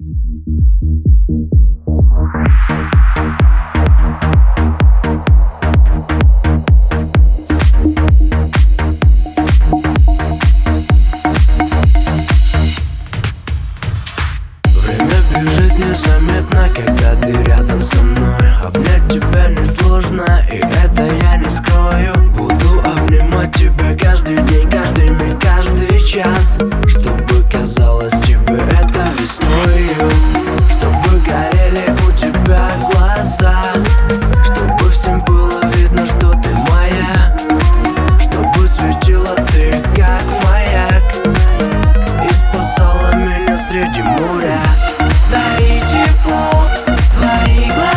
Бежит незаметно, когда ты рядом со мной. Обнять тебя несложно, и это я не скрою. Буду обнимать тебя каждый день, каждый миг, каждый час, чтобы казалось тебе это весною, чтобы горели у тебя глаза, чтобы всем было видно, что ты моя, чтобы светила ты как маяк и спасала меня среди моря. Да и тепло твои глаза.